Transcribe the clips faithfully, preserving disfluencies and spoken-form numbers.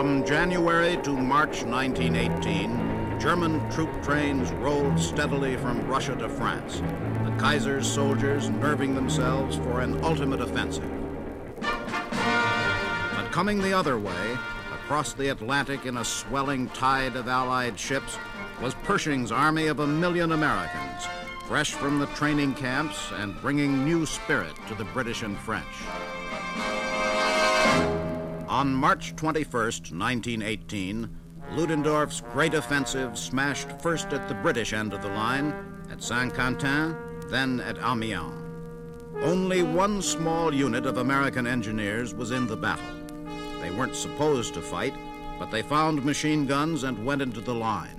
From January to March nineteen eighteen, German troop trains rolled steadily from Russia to France, the Kaiser's soldiers nerving themselves for an ultimate offensive. But coming the other way, across the Atlantic in a swelling tide of Allied ships, was Pershing's army of a million Americans, fresh from the training camps and bringing new spirit to the British and French. On March twenty-first, nineteen eighteen, Ludendorff's great offensive smashed first at the British end of the line, at Saint-Quentin, then at Amiens. Only one small unit of American engineers was in the battle. They weren't supposed to fight, but they found machine guns and went into the line.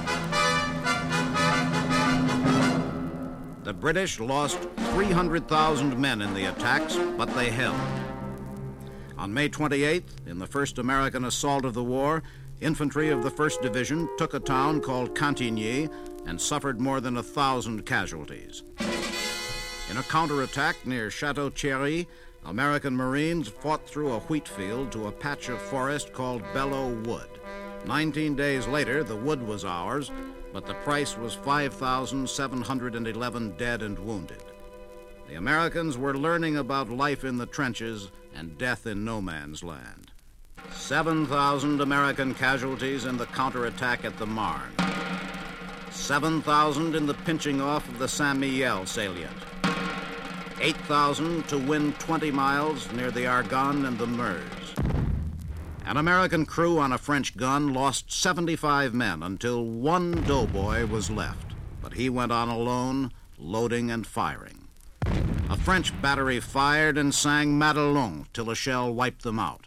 The British lost three hundred thousand men in the attacks, but they held. On May twenty-eighth, in the first American assault of the war, infantry of the first Division took a town called Cantigny and suffered more than a thousand casualties. In a counterattack near Chateau Thierry, American Marines fought through a wheat field to a patch of forest called Belleau Wood. Nineteen days later, the wood was ours, but the price was five thousand seven hundred eleven dead and wounded. The Americans were learning about life in the trenches and death in no man's land. seven thousand American casualties in the counterattack at the Marne. seven thousand in the pinching off of the Saint-Mihiel salient. eight thousand to win twenty miles near the Argonne and the Meuse. An American crew on a French gun lost seventy-five men until one doughboy was left, but he went on alone, loading and firing. A French battery fired and sang Madelon till a shell wiped them out.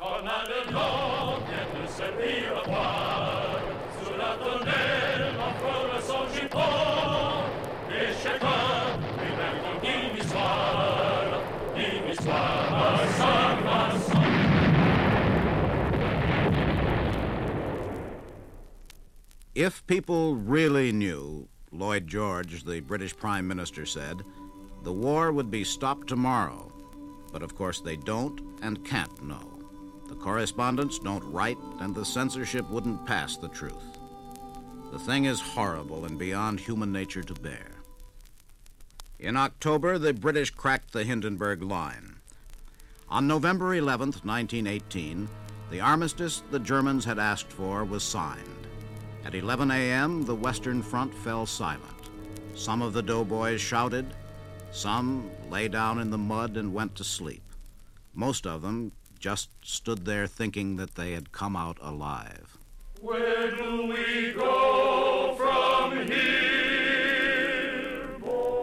If people really knew, Lloyd George, the British Prime Minister, said, the war would be stopped tomorrow. But of course they don't and can't know. The correspondents don't write, and the censorship wouldn't pass the truth. The thing is horrible and beyond human nature to bear. In October, the British cracked the Hindenburg Line. On November eleventh, nineteen eighteen, the armistice the Germans had asked for was signed. At eleven a.m., the Western Front fell silent. Some of the doughboys shouted. Some lay down in the mud and went to sleep. Most of them just stood there thinking that they had come out alive. Where do we go from here,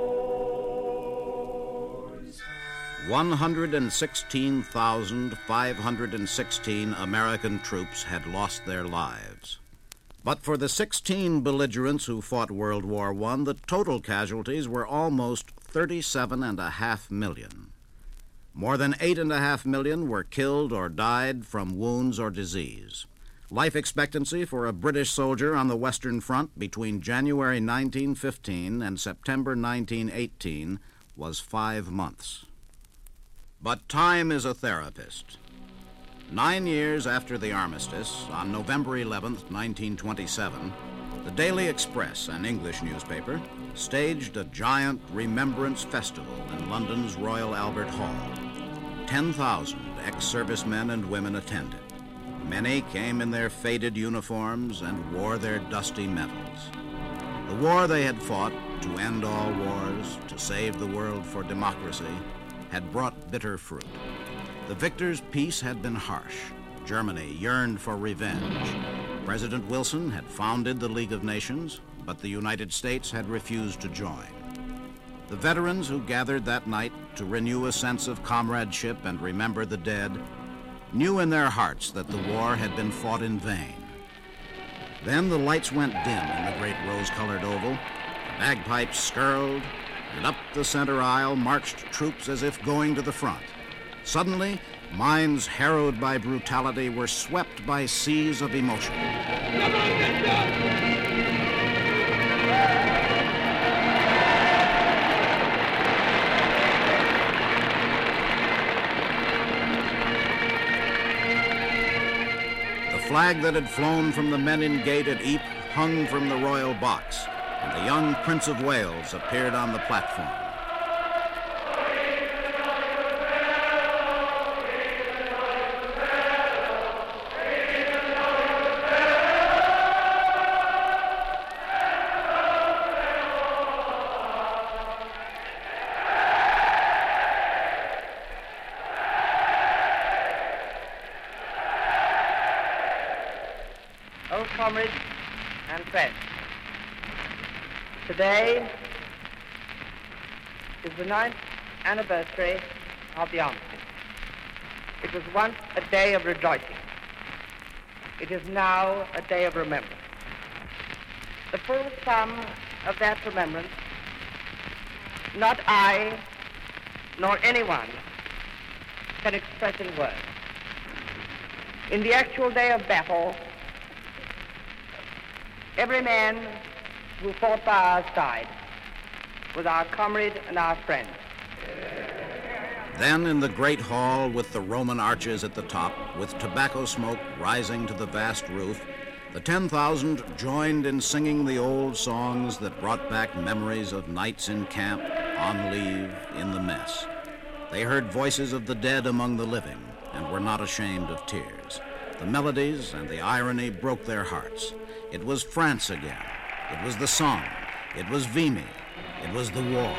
boys? one hundred sixteen thousand five hundred sixteen American troops had lost their lives. But for the sixteen belligerents who fought World War One, the total casualties were almost thirty-seven and a half million. More than eight and a half million were killed or died from wounds or disease. Life expectancy for a British soldier on the Western Front between January nineteen fifteen and September nineteen eighteen was five months. But time is a therapist. Nine years after the armistice, on November eleventh, nineteen twenty-seven, the Daily Express, an English newspaper, staged a giant remembrance festival in London's Royal Albert Hall. ten thousand ex-servicemen and women attended. Many came in their faded uniforms and wore their dusty medals. The war they had fought to end all wars, to save the world for democracy, had brought bitter fruit. The victor's peace had been harsh. Germany yearned for revenge. President Wilson had founded the League of Nations, but the United States had refused to join. The veterans who gathered that night to renew a sense of comradeship and remember the dead knew in their hearts that the war had been fought in vain. Then the lights went dim in the great rose-colored oval, the bagpipes skirled, and up the center aisle marched troops as if going to the front. Suddenly, minds harrowed by brutality were swept by seas of emotion. Come on, get down! flag that had flown from the Menin Gate at Ypres hung from the royal box, and the young Prince of Wales appeared on the platform. Old comrades and friends, today is the ninth anniversary of the armistice. It was once a day of rejoicing. It is now a day of remembrance. The full sum of that remembrance, not I nor anyone can express in words. In the actual day of battle, every man who fought by our side was our comrade and our friend. Then in the great hall with the Roman arches at the top, with tobacco smoke rising to the vast roof, the ten thousand joined in singing the old songs that brought back memories of nights in camp, on leave, in the mess. They heard voices of the dead among the living and were not ashamed of tears. The melodies and the irony broke their hearts. It was France again. It was the song. It was Vimy. It was the war.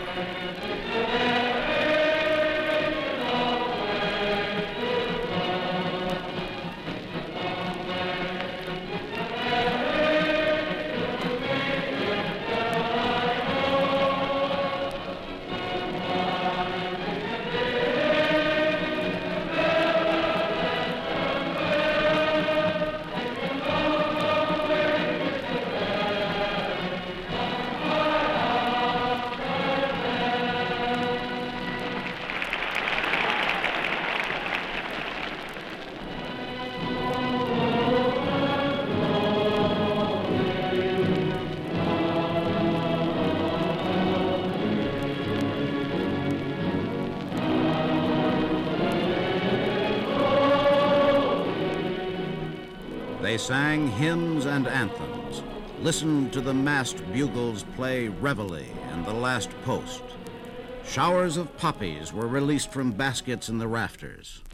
They sang hymns and anthems, listened to the massed bugles play Reveille and The Last Post. Showers of poppies were released from baskets in the rafters.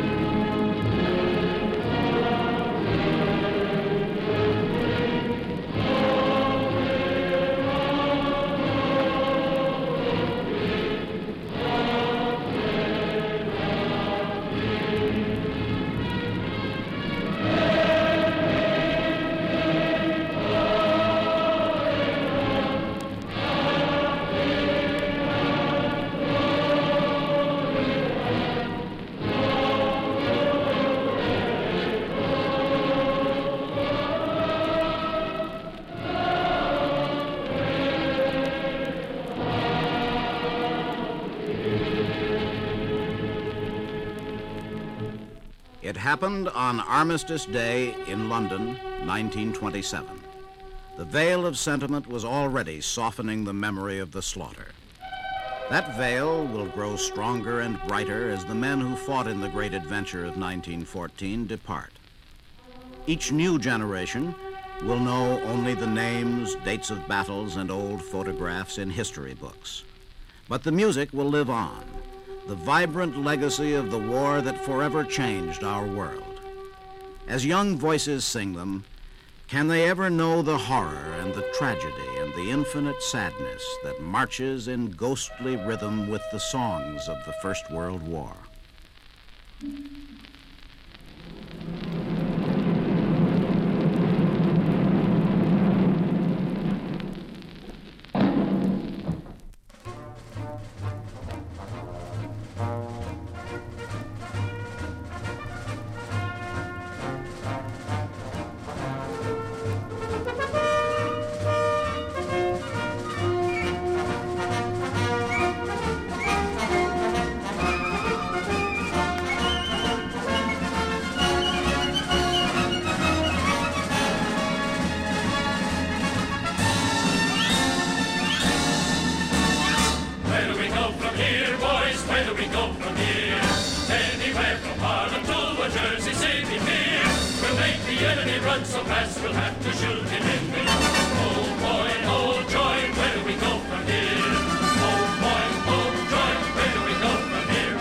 It happened on Armistice Day in London, nineteen twenty-seven. The veil of sentiment was already softening the memory of the slaughter. That veil will grow stronger and brighter as the men who fought in the great adventure of nineteen fourteen depart. Each new generation will know only the names, dates of battles, and old photographs in history books. But the music will live on. The vibrant legacy of the war that forever changed our world. As young voices sing them, can they ever know the horror and the tragedy and the infinite sadness that marches in ghostly rhythm with the songs of the First World War? we'll have to shoot it in the old boy, old joy, where do we go from here? Old boy, old joy, where do we go from here?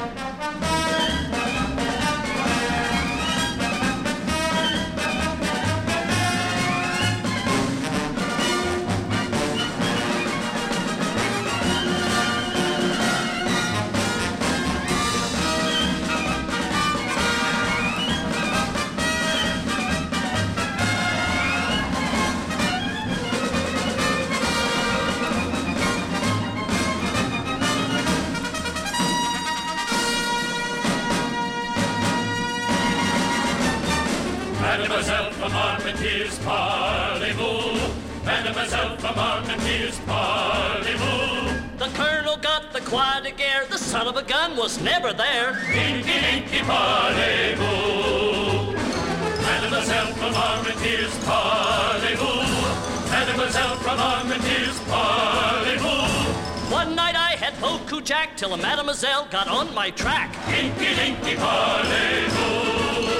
Mademoiselle from Armentières, parlez-vous? Mademoiselle from Armentières, parlez-vous? The colonel got the croix de guerre, the son of a gun was never there. Dinky, dinky, parlez-vous? Mademoiselle from Armentières, parlez-vous? Mademoiselle from Armentières, parlez-vous? One night I had beaucoup jack till a mademoiselle got on my track. Dinky, dinky, parlez-vous?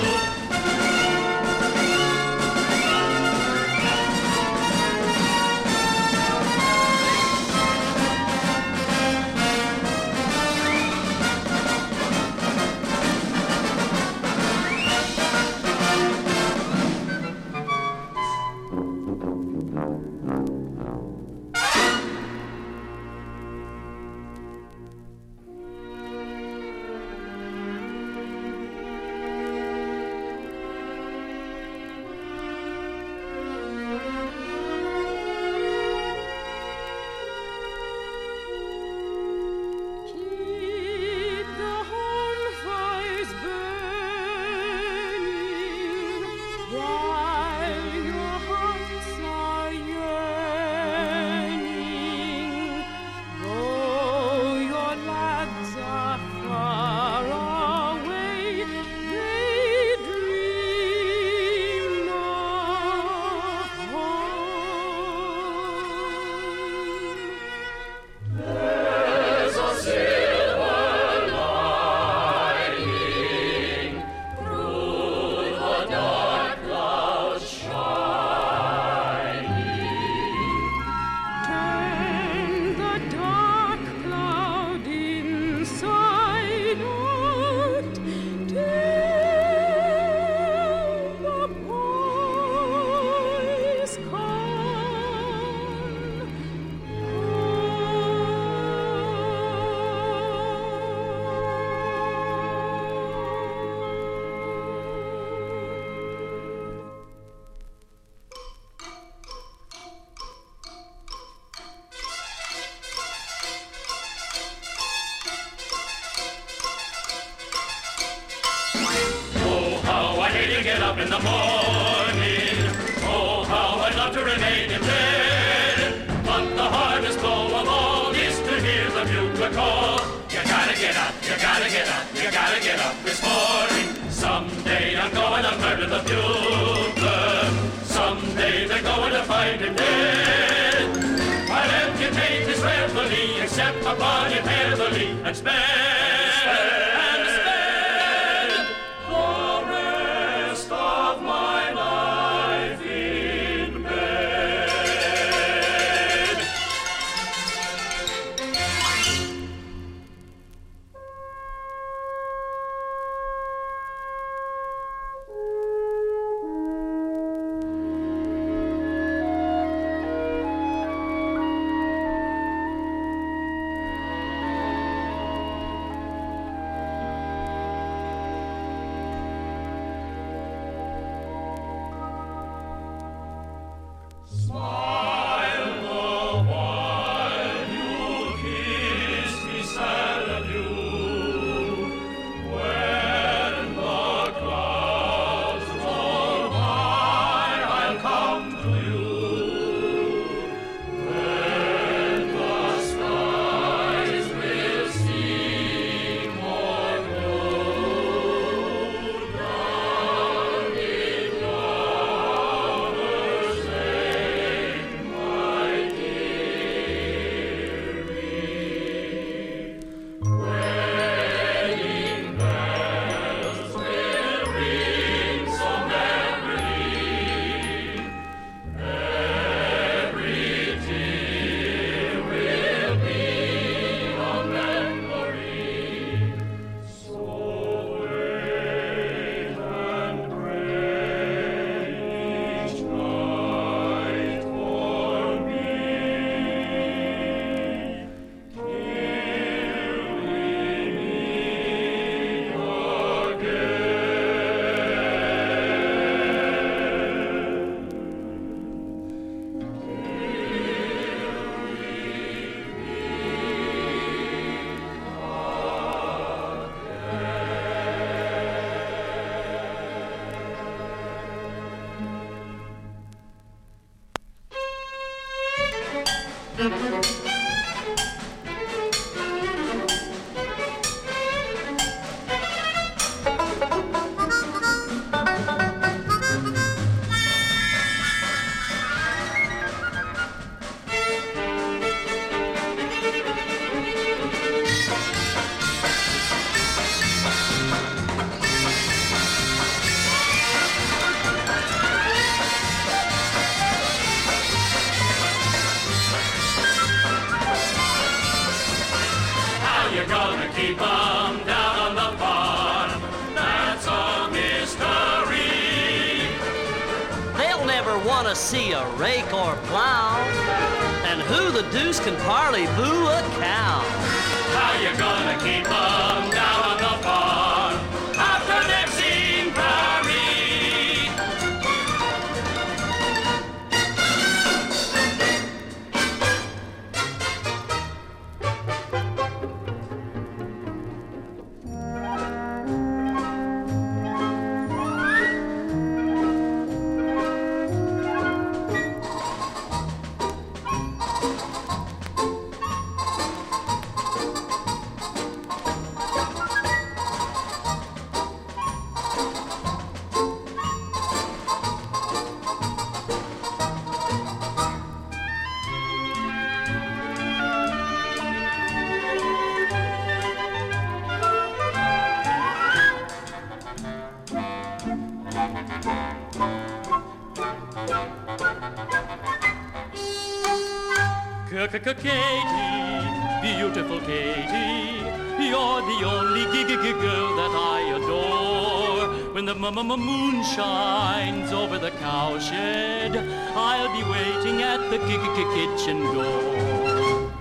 Get up in the morning. Oh, how I'd love to remain in bed. But the hardest blow of all is to hear the bugle call. You gotta get up, you gotta get up, you gotta get up this morning. Someday I'm going to murder the bugler. Someday they're going to find him dead. I'll amputate his reveille, except upon him heavily, and spend, and spend the rest of my life You're gonna keep them down on the farm. That's a mystery. They'll never want to see a rake or plow. And who the deuce can parley boo a cow? How you gonna keep them down on the farm after they've seen Prairie? Katie, beautiful Katie, you're the only gig-gig girl that I adore. When the moon shines over the cowshed, I'll be waiting at the kitchen door.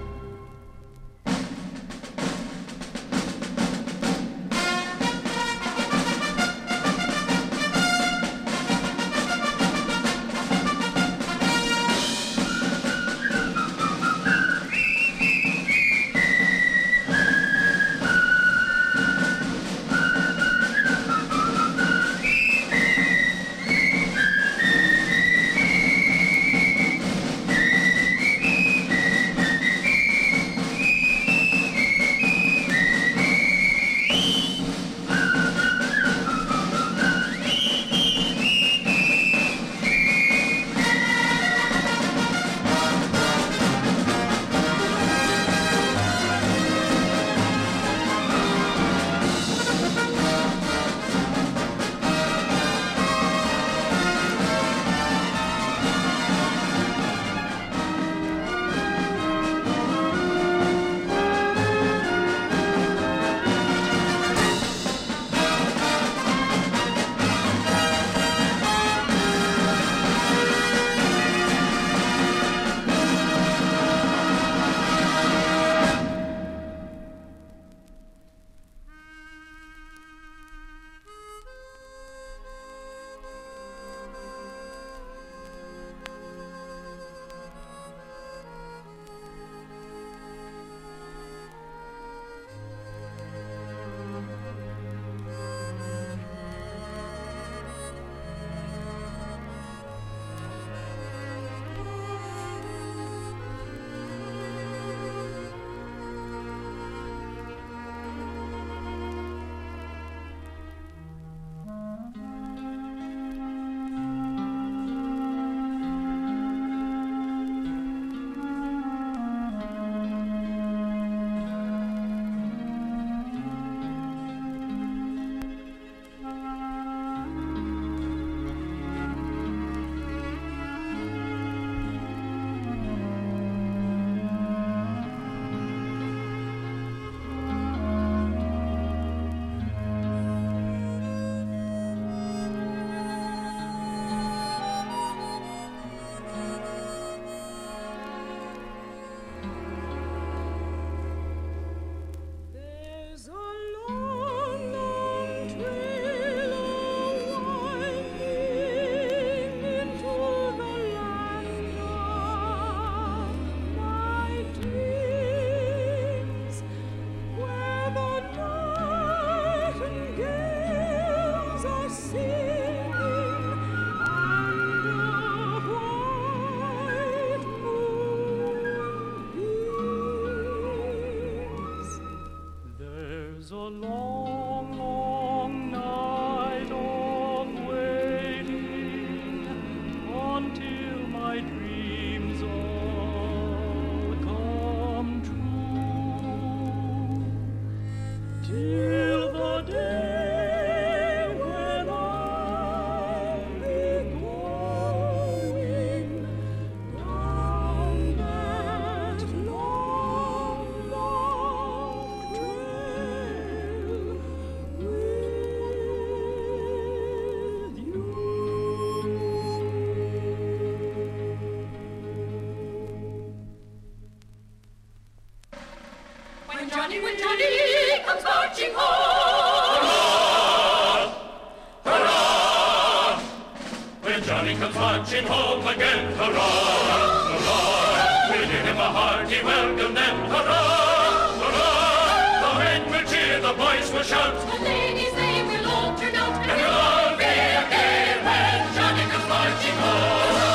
marching home. Hurrah! Hurrah! When Johnny comes marching home again, hurrah! Hurrah! We'll give him a hearty welcome then, hurrah! Hurrah! The men will cheer, the boys will shout, The ladies, they will all turn out, and we'll all be gay when Johnny comes marching home.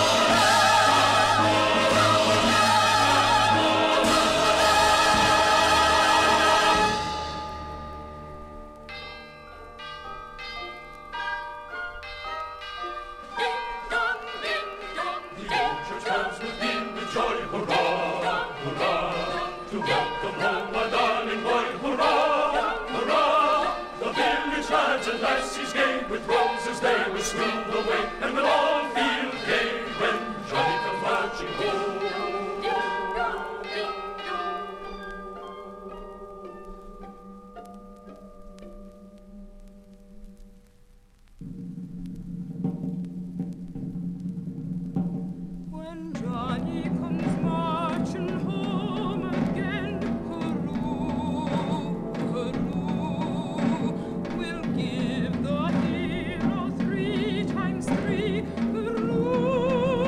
And lassies gay with roses they will smooth away, and we'll all feel gay when Johnny comes marching home. When Johnny comes marching home again, hurroo, hurroo, we'll give the hero three times three, hurroo,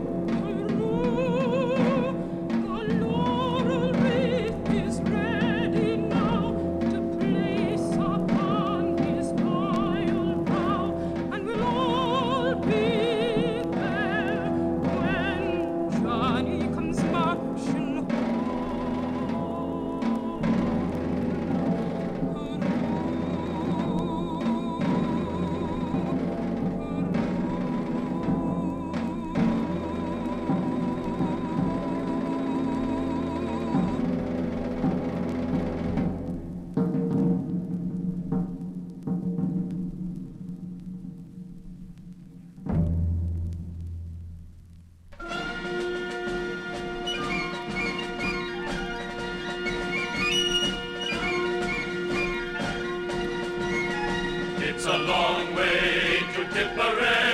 hurroo. The laurel wreath is ready now to place upon his royal brow, and we'll all be there when Johnny comes marching home. It's a long way to Tipperary.